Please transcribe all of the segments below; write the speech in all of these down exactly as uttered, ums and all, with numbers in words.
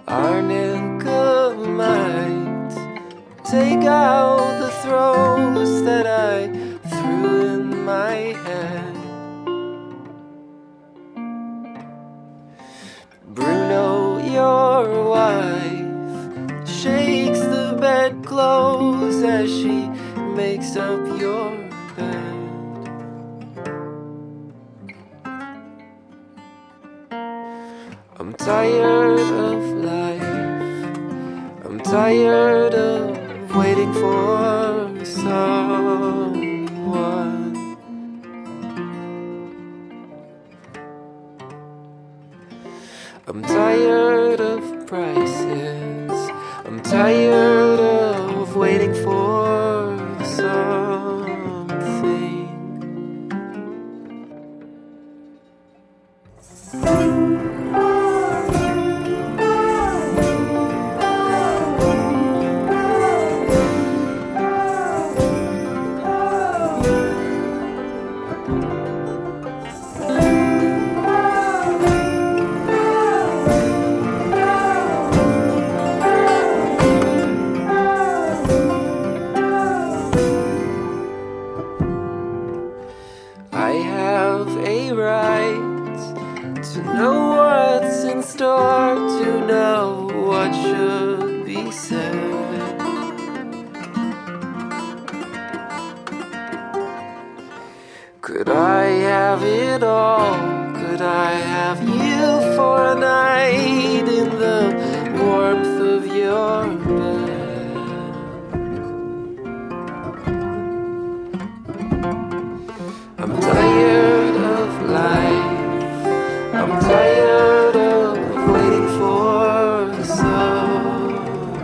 arnica might take out the throws that I threw in my head. Bruno, your wife, shakes the bedclothes as she makes up your bed. I'm tired of life, I'm tired of waiting for someone. I'm tired of prices, I'm tired of waiting for something. I have a right to know what's in store, to know what should be said. Could I have it all? Could I have you for a night in the warmth of your bed? I'm tired of life, I'm tired of waiting for someone.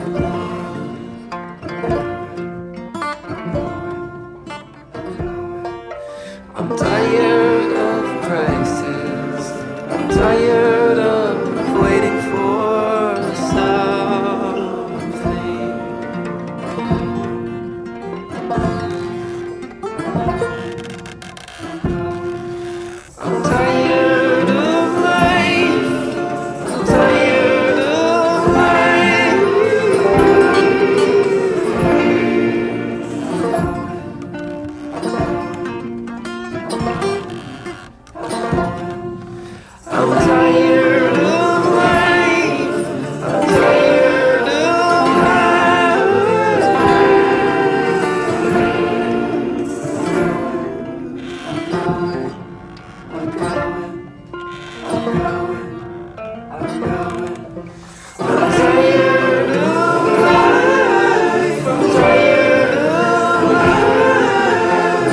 I'm tired of prices, I'm tired of waiting for something. I'm tired of life, I'm tired of life. I'm tired of life, I'm tired of I'm going, I'm going, I'm going. I'm tired of life, I'm tired of life.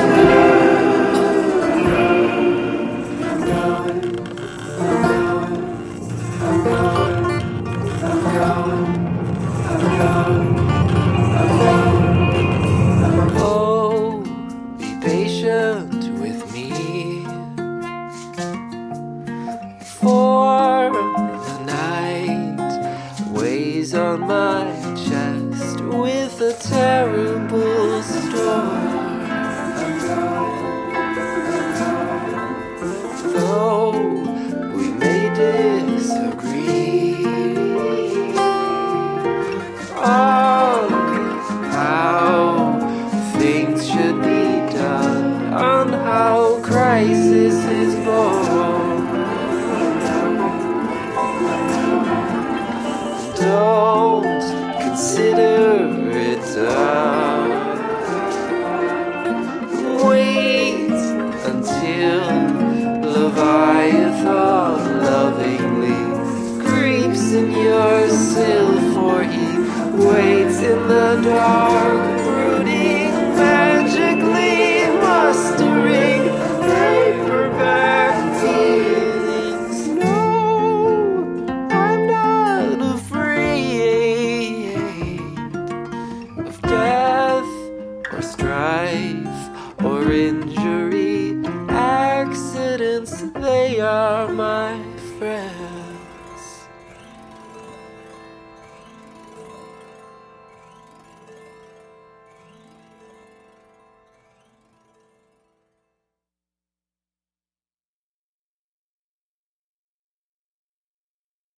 I'm going, I'm going, I'm going, I'm going, I'm going, I'm going. Oh, be patient with me, for the night weighs on my chest with a terrible storm. Though we may disagree on how things should be done, on how crisis is born, don't consider it done. Wait until Leviathan lovingly creeps in your sill, for he waits in the dark